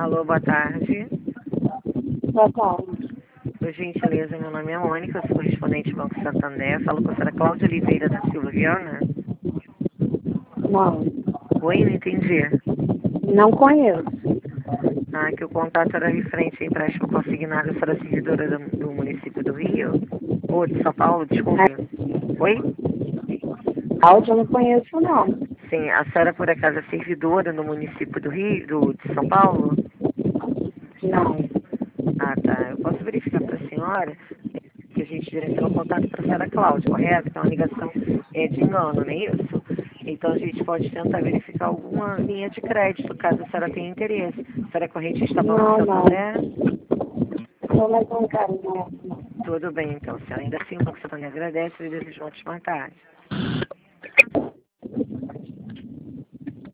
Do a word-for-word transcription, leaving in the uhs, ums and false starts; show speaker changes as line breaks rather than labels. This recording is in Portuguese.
Alô, boa tarde.
Boa tarde.
Por gentileza, meu nome é Mônica, eu sou correspondente do Banco Santander. Falo com a senhora Cláudia Oliveira da Silva Viana.
Não,
Oi, não entendi.
não conheço.
Ah, que o contato era referente a empréstimo consignado. A senhora é servidora do, do município do Rio? Ou de São Paulo, desculpe. Oi?
Áudio eu não conheço, não.
Sim, a senhora por acaso é servidora no município do Rio, do, de São Paulo?
Não.
Ah, tá. Eu posso verificar para a senhora que a gente direcionou o contato para a senhora Cláudia, correto? Então a ligação é de engano, não é isso? Então a gente pode tentar verificar alguma linha de crédito, caso a senhora tenha interesse. A senhora é correntista Banco
Não, não.
Santander?
Sou mais um cara, não.
Tudo bem, então, senhora. Ainda assim, o Banco Santander agradece e deseja uma ótima tarde.